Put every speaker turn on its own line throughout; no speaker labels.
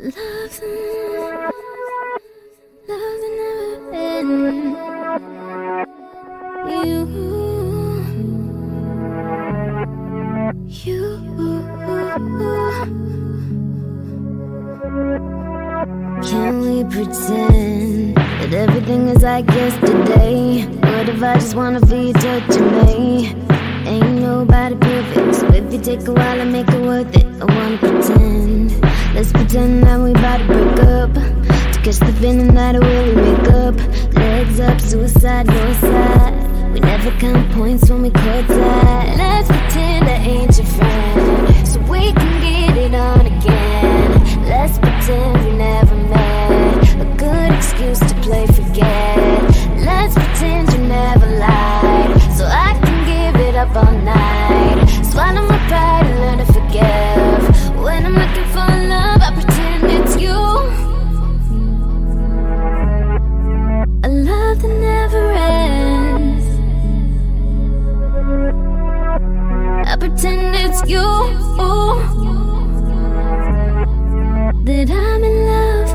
Love's never been you. Can we pretend that everything is like yesterday? What if I just wanna be touching me? Ain't nobody perfect, so if you take a while and make it worth it, I wanna pretend. Let's pretend that we about to break up, to catch the feeling that we'll wake up. Legs up, suicide, no side. We never count points when we courtside. Let's pretend I ain't your friend, so we can get it on again. Let's pretend we never met, a good excuse to play forget. Let's pretend you never lied, so I can give it up all night. Swallow my pride and learn to forgive. When I'm looking for love, I pretend it's you. A love that never ends, I pretend it's you that I'm in love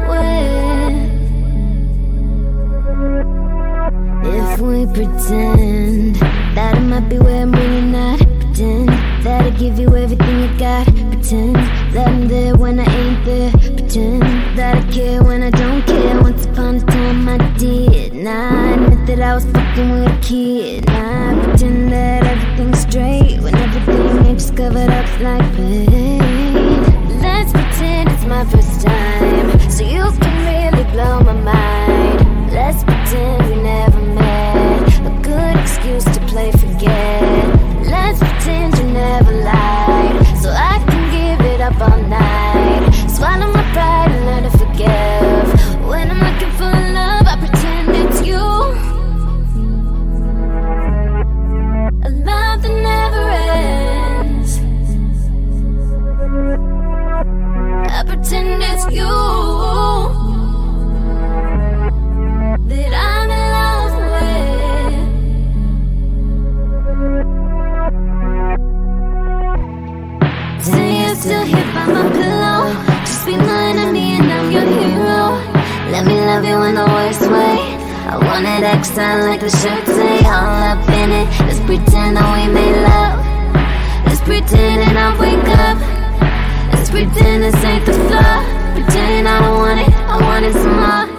with. If we pretend that I might be where I'm really not, pretend that I give you everything you got, pretend that I'm there when I ain't there, pretend that I care when I don't care. Once upon a time I did. Now I admit that I was fucking with a kid. Now I pretend that everything's straight when everything ain't just covered up like pain. Let's pretend it's my first time, so you can really blow my mind. Let's pretend we never met, a good excuse to play forget. Let's pretend you never lied, so I can give it up all night. Swallow my pride and learn to forgive. When I'm looking for love, I pretend it's you. A love that never ends, I pretend it's you that I'm in love with. Say you're still here by my pillow, just be mine and me and I'm your hero. Let me love you in the worst way. I want it extra like the shirt say. All up in it, let's pretend that we made love. Let's pretend and I wake up. Let's pretend this ain't the flaw. Pretend I don't want it, I want it some more.